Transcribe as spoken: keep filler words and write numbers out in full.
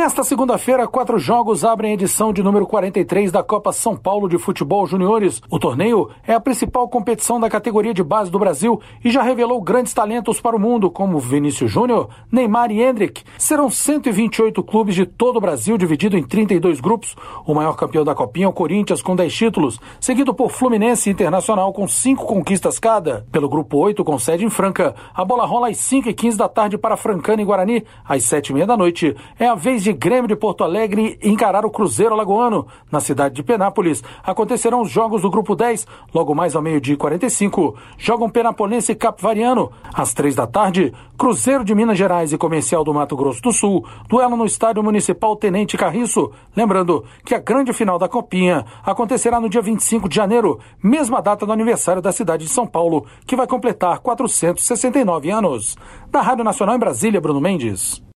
Nesta segunda-feira, quatro jogos abrem a edição de número quarenta e três da Copa São Paulo de Futebol Juniores. O torneio é a principal competição da categoria de base do Brasil e já revelou grandes talentos para o mundo, como Vinícius Júnior, Neymar e Endrick. Serão cento e vinte e oito clubes de todo o Brasil, dividido em trinta e dois grupos. O maior campeão da Copinha é o Corinthians, com dez títulos, seguido por Fluminense e Internacional, com cinco conquistas cada. Pelo grupo oito, com sede em Franca, a bola rola às cinco e quinze da tarde para Francana e Guarani. Às sete e meia da noite, é a vez de Grêmio de Porto Alegre encarar o Cruzeiro Alagoano. Na cidade de Penápolis, acontecerão os jogos do grupo dez. Logo mais ao meio-dia e quarenta e cinco, jogam Penapolense e Capivariano. Às três da tarde, Cruzeiro de Minas Gerais e Comercial do Mato Grosso do Sul, duelo no Estádio Municipal Tenente Carriço. Lembrando que a grande final da Copinha acontecerá no dia vinte e cinco de janeiro, mesma data do aniversário da cidade de São Paulo, que vai completar quatrocentos e sessenta e nove anos. Da Rádio Nacional em Brasília, Bruno Mendes.